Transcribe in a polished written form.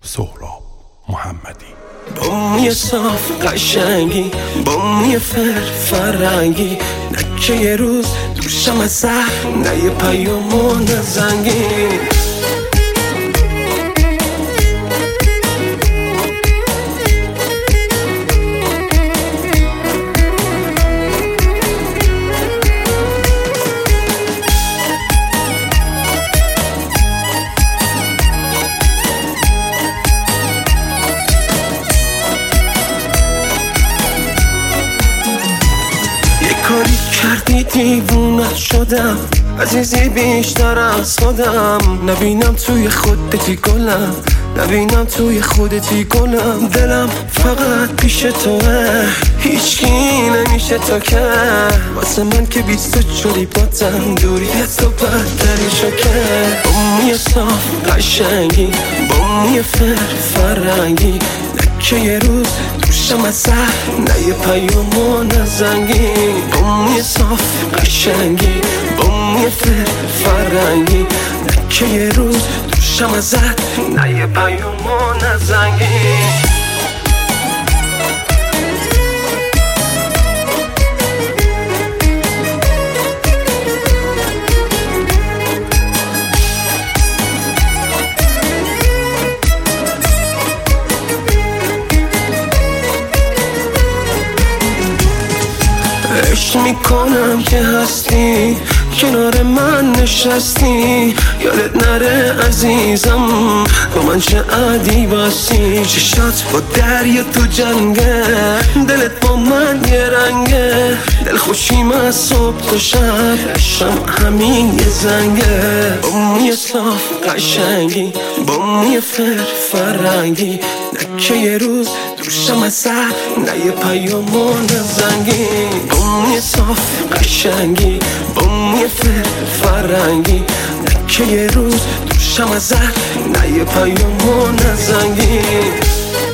سهراب محمدی. با موی صاف قشنگی، با موی فرنگی، نکه یه روز دوشم از زهر، نه یه پیامون زنگین. کاری کردی دیوونت شدم، عزیزی بیشتر از خودم. نبینم توی خودتی گلم، نبینم توی خودتی گلم. دلم فقط پیش توه، هیچکی نمیشه تو که. واسه من که بیست شدی باتم، دوری تو بدتری شکه. با موی صاف قشنگی، با موی فرنگی، نکه یه روز دوشم از زهر، نه یه پیامون زنگین. با موی صاف قشنگی، با موی فرنگی، نکه یه روز دوشم از زهر، نه یه پیامون زنگین. عشق میکنم که هستی، کنار من نشستی. یادت نره عزیزم، با من چه عادی باستی. چشات با دریا تو جنگه، دلت با من یه رنگه. دل خوشیم از صبح تا شب، عشقم همین یه زنگه. با موی صاف قشنگی، با موی فرنگی، نکه یه روز دوشم از زهر، نه یه پیامون زنگین. با موی صاف قشنگی، با موی فرنگی، نکه یه روز دوشم از زهر، نه یه پیامون زنگین.